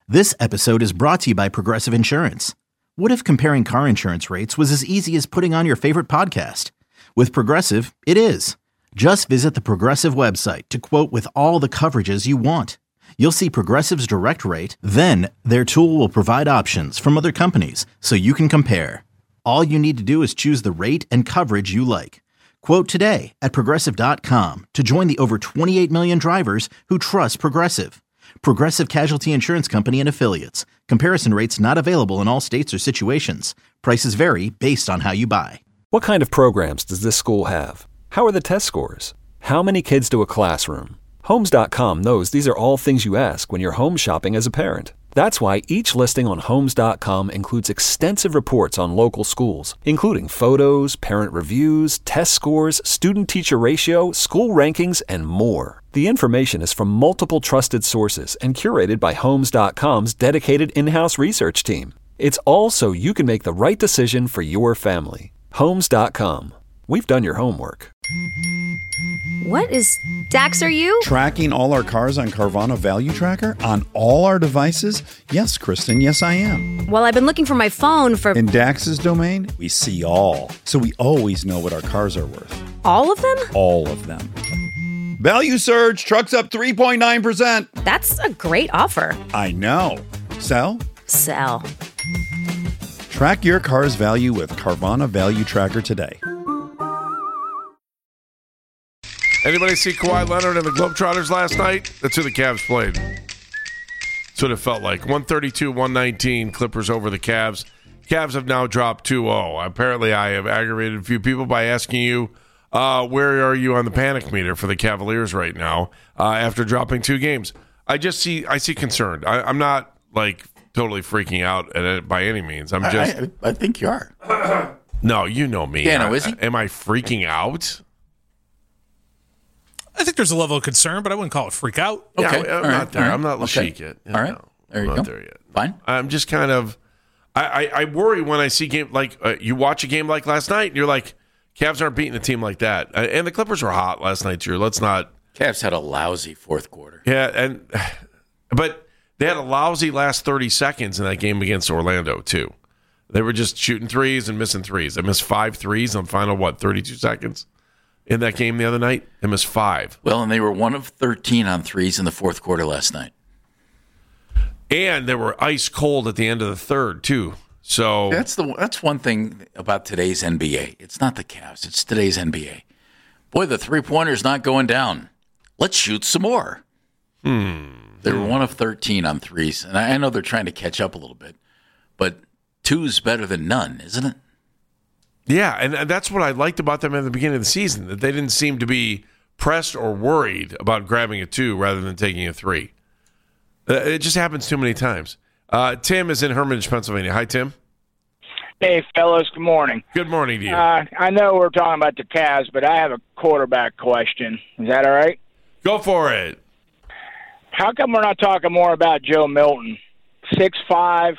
This episode is brought to you by Progressive Insurance. What if comparing car insurance rates was as easy as putting on your favorite podcast? With Progressive, it is. Just visit the Progressive website to quote with all the coverages you want. You'll see Progressive's direct rate, then their tool will provide options from other companies so you can compare. All you need to do is choose the rate and coverage you like. Quote today at Progressive.com to join the over 28 million drivers who trust Progressive. Progressive Casualty Insurance Company and Affiliates. Comparison rates not available in all states or situations. Prices vary based on how you buy. What kind of programs does this school have? How are the test scores? How many kids do a classroom? Homes.com knows these are all things you ask when you're home shopping as a parent. That's why each listing on Homes.com includes extensive reports on local schools, including photos, parent reviews, test scores, student-teacher ratio, school rankings, and more. The information is from multiple trusted sources and curated by Homes.com's dedicated in-house research team. It's all so you can make the right decision for your family. Homes.com. We've done your homework. What is... Dax, are you? Tracking all our cars on Carvana Value Tracker on all our devices? Yes, Kristen, yes I am. Well, I've been looking for my phone for... In Dax's domain, we see all. So we always know what our cars are worth. All of them? All of them. Value surge, trucks up 3.9%. That's a great offer. I know. Sell? Sell. Track your car's value with Carvana Value Tracker today. Anybody see Kawhi Leonard and the Globetrotters last night? That's who the Cavs played. That's what it felt like. 132-119, Clippers over the Cavs. Cavs have now dropped 2-0. Apparently, I have aggravated a few people by asking you, where are you on the panic meter for the Cavaliers right now after dropping 2 games? I see concerned. I'm not, totally freaking out at it by any means. I think you are. No, you know me. Dano, is he? Am I freaking out? I think there's a level of concern, but I wouldn't call it freak out. Okay. Yeah, I'm not there. Right. I'm not Lashik yet. All right. There you go. I'm not there yet. Fine. I'm just kind of I worry when I see game you watch a game like last night and you're like, Cavs aren't beating a team like that. And the Clippers were hot last night, too. Let's not. Cavs had a lousy fourth quarter. Yeah, but they had a lousy last 30 seconds in that game against Orlando, too. They were just shooting threes and missing threes. They missed 5 threes on final, 32 seconds? In that game the other night, they missed 5. Well, and they were 1 of 13 on threes in the fourth quarter last night. And they were ice cold at the end of the third, too. So that's one thing about today's NBA. It's not the Cavs. It's today's NBA. Boy, the three-pointer's not going down. Let's shoot some more. They were 1 of 13 on threes. And I know they're trying to catch up a little bit. But 2's better than none, isn't it? Yeah, and that's what I liked about them at the beginning of the season, that they didn't seem to be pressed or worried about grabbing a 2 rather than taking a 3. It just happens too many times. Tim is in Hermitage, Pennsylvania. Hi, Tim. Hey, fellas. Good morning. Good morning to you. I know we're talking about the Cavs, but I have a quarterback question. Is that all right? Go for it. How come we're not talking more about Joe Milton? 6'5",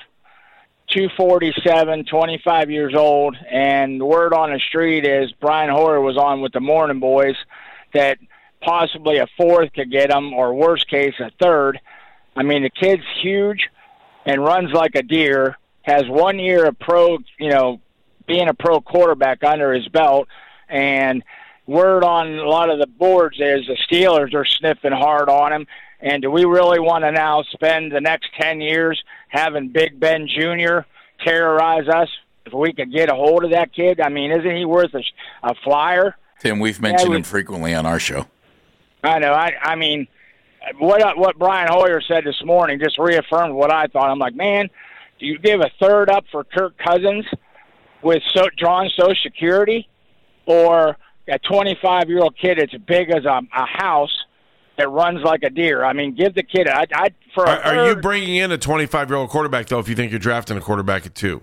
247, 25 years old, and the word on the street is Brian Hoyer was on with the Morning Boys that possibly a 4th could get him, or worst case, a 3rd. I mean, the kid's huge and runs like a deer, has 1 year of being a pro quarterback under his belt, and word on a lot of the boards is the Steelers are sniffing hard on him. And do we really want to now spend the next 10 years having Big Ben Jr. terrorize us if we could get a hold of that kid? I mean, isn't he worth a flyer? Tim, we've mentioned him frequently on our show. I know. I mean, what Brian Hoyer said this morning just reaffirmed what I thought. I'm like, man, do you give a 3rd up for Kirk Cousins with drawn Social Security, or a 25-year-old kid that's big as a house that runs like a deer? I mean, give the kid Are you bringing in a 25-year-old quarterback, though, if you think you're drafting a quarterback at 2?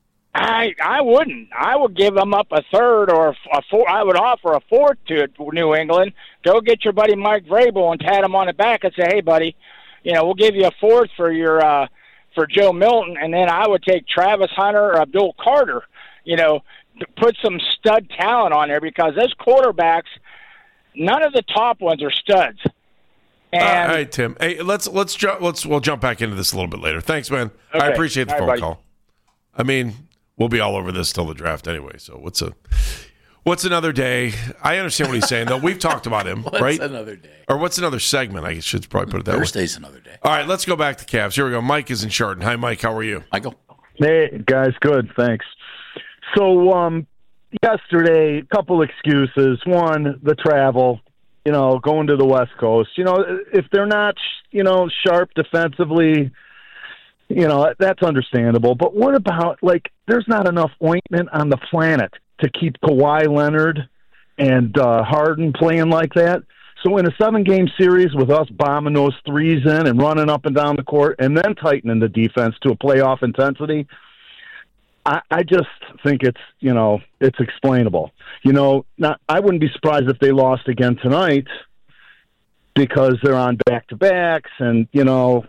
I wouldn't. I would give them up a 3rd or a 4. I would offer a 4th to New England. Go get your buddy Mike Vrabel and pat him on the back and say, hey, buddy, we'll give you a 4th for your for Joe Milton, and then I would take Travis Hunter or Abdul Carter, to put some stud talent on there, because those quarterbacks, none of the top ones are studs. And all right, Tim. Hey, we'll jump back into this a little bit later. Thanks, man. Okay. I appreciate the All phone right, call. I mean, we'll be all over this till the draft anyway. So what's another day? I understand what he's saying, though. We've talked about him, right? What's another day? Or what's another segment? I should probably put it that way. Thursday's another day. All right, let's go back to Cavs. Here we go. Mike is in Chardon. Hi, Mike. How are you? Michael? Hey, guys, good, thanks. So, yesterday, a couple excuses. One, the travel, going to the West Coast. If they're not, sharp defensively, that's understandable. But what about, there's not enough ointment on the planet to keep Kawhi Leonard and Harden playing like that. So in a 7-game series with us bombing those threes in and running up and down the court and then tightening the defense to a playoff intensity, I just think it's explainable. I wouldn't be surprised if they lost again tonight because they're on back-to-backs and, it'll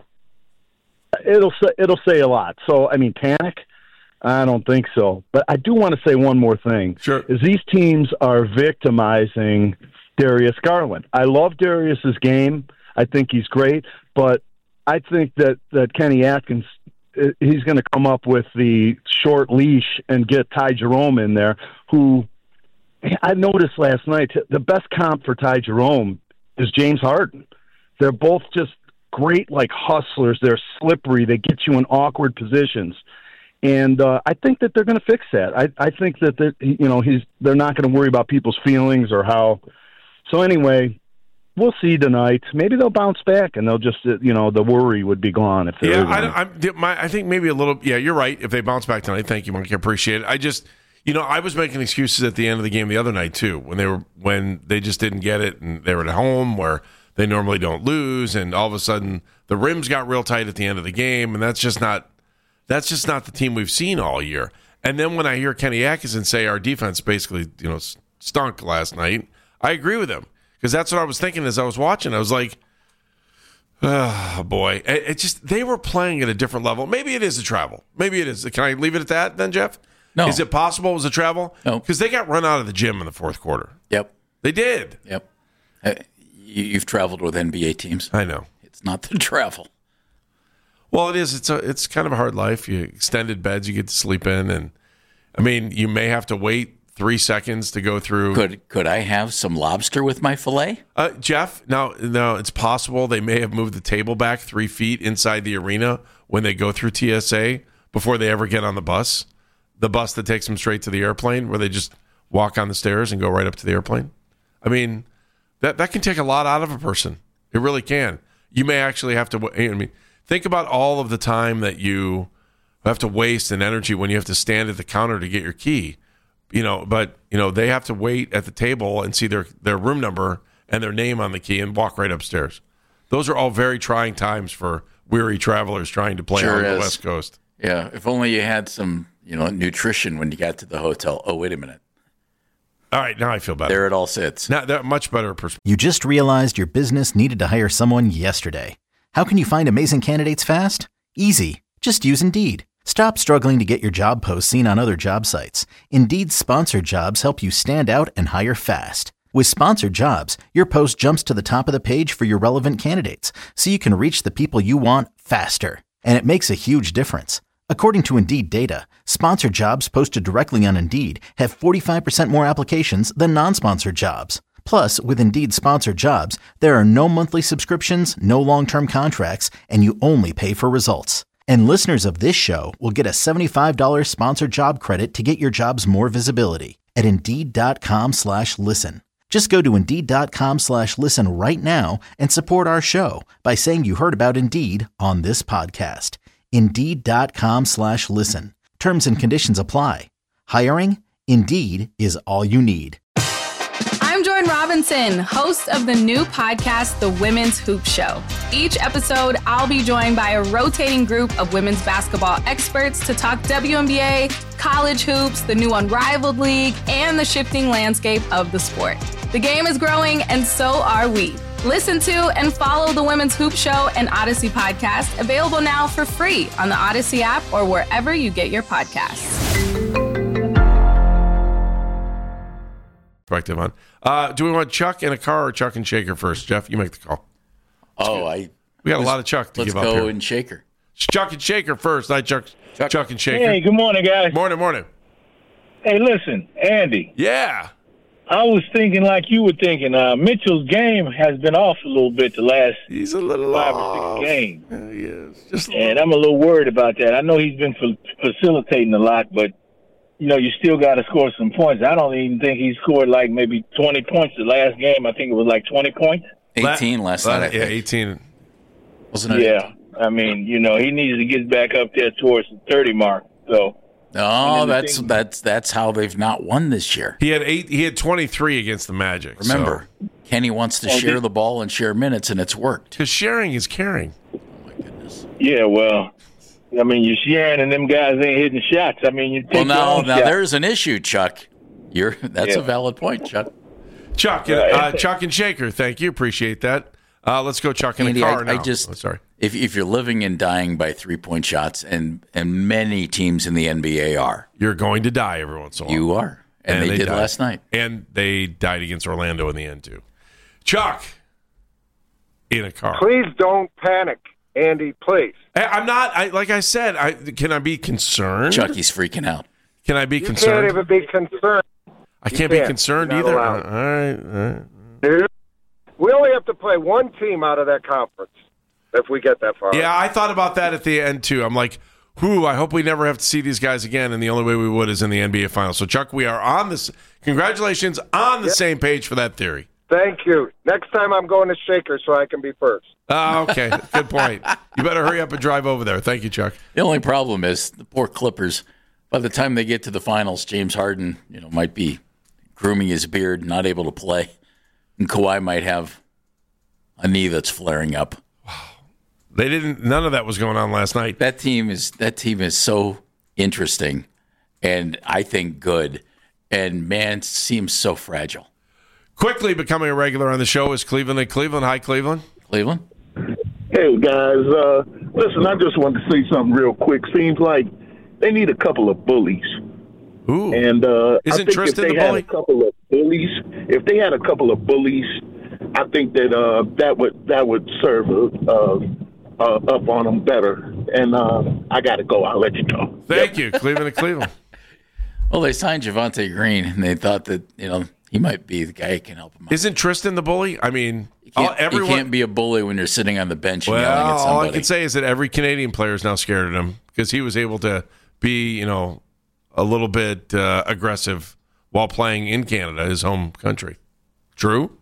say a lot. So, panic? I don't think so. But I do want to say one more thing. Sure. Is these teams are victimizing Darius Garland. I love Darius's game. I think he's great. But I think that Kenny Atkins, he's going to come up with the short leash and get Ty Jerome in there, who I noticed last night, the best comp for Ty Jerome is James Harden. They're both just great, hustlers. They're slippery. They get you in awkward positions. And I think that they're going to fix that. I think that they're not going to worry about people's feelings or how. So anyway, we'll see tonight. Maybe they'll bounce back and they'll just the worry would be gone if there I think maybe a little. Yeah, you're right. If they bounce back tonight, thank you, Mike. I appreciate it. I just I was making excuses at the end of the game the other night too when they just didn't get it and they were at home where they normally don't lose and all of a sudden the rims got real tight at the end of the game and that's just not the team we've seen all year. And then when I hear Kenny Atkinson say our defense basically, stunk last night, I agree with him because that's what I was thinking as I was watching. I was like, oh, boy. It just they were playing at a different level. Maybe it is the travel. Maybe it is. Can I leave it at that then, Jeff? No. Is it possible it was the travel? No. Because they got run out of the gym in the fourth quarter. Yep. They did. Yep. You've traveled with NBA teams. I know. It's not the travel. Well, it is. It's kind of a hard life. You extended beds you get to sleep in, and you may have to wait 3 seconds to go through. Could I have some lobster with my fillet? Jeff, no, it's possible they may have moved the table back 3 feet inside the arena when they go through TSA before they ever get on the bus that takes them straight to the airplane, where they just walk on the stairs and go right up to the airplane. That can take a lot out of a person. It really can. You may actually have to. Think about all of the time that you have to waste and energy when you have to stand at the counter to get your key. But they have to wait at the table and see their room number and their name on the key and walk right upstairs. Those are all very trying times for weary travelers trying to play on the West Coast. Yeah, if only you had some, nutrition when you got to the hotel. Oh, wait a minute. All right, now I feel better. There it all sits. Now, that much better perspective. You just realized your business needed to hire someone yesterday. How can you find amazing candidates fast? Easy. Just use Indeed. Stop struggling to get your job posts seen on other job sites. Indeed's sponsored jobs help you stand out and hire fast. With sponsored jobs, your post jumps to the top of the page for your relevant candidates, so you can reach the people you want faster. And it makes a huge difference. According to Indeed data, sponsored jobs posted directly on Indeed have 45% more applications than non-sponsored jobs. Plus, with Indeed sponsored jobs, there are no monthly subscriptions, no long-term contracts, and you only pay for results. And listeners of this show will get a $75 sponsored job credit to get your jobs more visibility at Indeed.com/listen. Just go to Indeed.com/listen right now and support our show by saying you heard about Indeed on this podcast. Indeed.com/listen. Terms and conditions apply. Hiring? Indeed is all you need. I'm Jordan Robinson, host of the new podcast, The Women's Hoop Show. Each episode, I'll be joined by a rotating group of women's basketball experts to talk WNBA, college hoops, the new Unrivaled League, and the shifting landscape of the sport. The game is growing, and so are we. Listen to and follow The Women's Hoop Show and Odyssey podcast, available now for free on the Odyssey app or wherever you get your podcasts. Perspective on. Do we want Chuck in a car or Chuck and Shaker first? Jeff, you make the call. Oh, we got a lot of Chuck to give up here. Let's go and Shaker. Chuck and Shaker first. Not Chuck and Shaker. Hey, good morning, guys. Morning. Hey, listen, Andy. Yeah. I was thinking like you were thinking. Mitchell's game has been off a little bit the last He's a little 5 off. or 6 games. Yeah, he is. And I'm a little worried about that. I know he's been facilitating a lot, but, you still got to score some points. I don't even think he scored like maybe 20 points the last game. I think it was like 20 points. 18 last night, I think. Yeah, 18. Wasn't it? Yeah. I mean, he needs to get back up there towards the 30 mark. So. No, that's how they've not won this year. He had 23 against the Magic. Remember, Kenny wants to share the ball and share minutes, and it's worked. Because sharing is caring. Oh, my goodness. Yeah, well, I mean, you're sharing, and them guys ain't hitting shots. I mean, you take now shot. there's an issue, Chuck. That's a valid point, Chuck. Chuck and Shaker, thank you. Appreciate that. Let's go Chuck in Andy, the car now. Sorry. If you're living and dying by 3-point shots, and many teams in the NBA are. You're going to die every once in a while. You are. And they did last night. And they died against Orlando in the end, too. Chuck in a car. Please don't panic, Andy, please. I'm not, like I said, can I be concerned? Chucky's freaking out. Can I be You concerned? can't even be concerned. I can't be concerned You're not either. allowed. All right. We only have to play one team out of that conference if we get that far. Yeah, I thought about that at the end, too. I'm like, I hope we never have to see these guys again, and the only way we would is in the NBA Finals. So, Chuck, we are on this. Congratulations, on the same page for that theory. Thank you. Next time I'm going to Shaker so I can be first. Okay, good point. You better hurry up and drive over there. Thank you, Chuck. The only problem is the poor Clippers, by the time they get to the finals, James Harden might be grooming his beard, not able to play, and Kawhi might have a knee that's flaring up. None of that was going on last night. That team is so interesting, and I think good, and man, seems so fragile. Quickly becoming a regular on the show is Cleveland and Cleveland. Hi, Cleveland. Cleveland. Hey guys, listen, I just wanted to say something real quick. Seems like they need a couple of bullies. Ooh. And Isn't I think Tristan if the they had bully? a couple of bullies, if they had a couple of bullies, I think that that would serve up on them better. And I got to go. I'll let you go. Thank you, Cleveland and Cleveland. Well, they signed Javonte Green, and they thought that he might be the guy who can help them out. Isn't Tristan the bully? I mean, You can't be a bully when you're sitting on the bench and yelling at somebody. All I can say is that every Canadian player is now scared of him because he was able to be, a little bit aggressive while playing in Canada, his home country. True?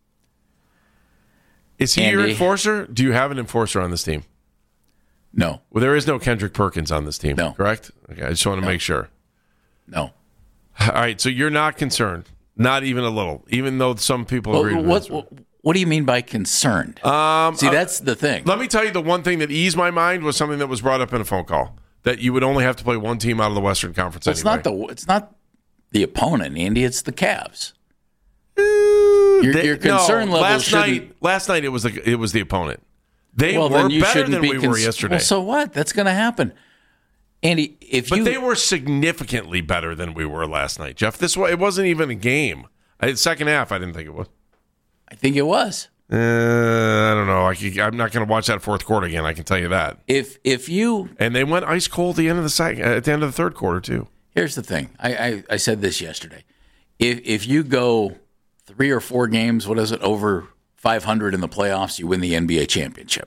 Is he your enforcer? Do you have an enforcer on this team? No. Well, there is no Kendrick Perkins on this team, correct? Okay, I just want to make sure. No. All right, so you're not concerned, not even a little, even though some people agree with this. What do you mean by concerned? See, that's the thing. Let me tell you, the one thing that eased my mind was something that was brought up in a phone call, that you would only have to play one team out of the Western Conference anyway. It's not the opponent, Andy. It's the Cavs. Your concern level shouldn't. Last night it was the opponent. They were then you better shouldn't than be we were yesterday. Well, so what? That's going to happen, Andy. But they were significantly better than we were last night, Jeff. It wasn't even a game. Second half, I didn't think it was. I think it was. I don't know. I'm not going to watch that fourth quarter again. I can tell you that. And they went ice cold at the end of the third quarter too. Here's the thing. I said this yesterday. If you go 3 or 4 games, what is it, over 500 in the playoffs, you win the NBA championship.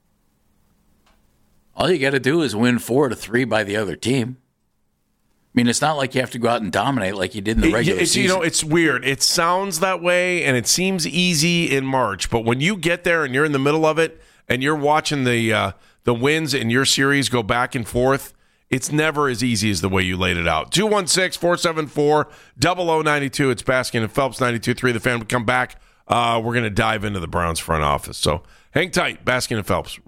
All you got to do is win 4-3 by the other team. I mean, it's not like you have to go out and dominate like you did in the regular season. It's weird. It sounds that way, and it seems easy in March. But when you get there and you're in the middle of it, and you're watching the wins in your series go back and forth, it's never as easy as the way you laid it out. 216-474-0092. It's Baskin and Phelps, 92.3. The Fan will come back. We're going to dive into the Browns front office. So hang tight, Baskin and Phelps.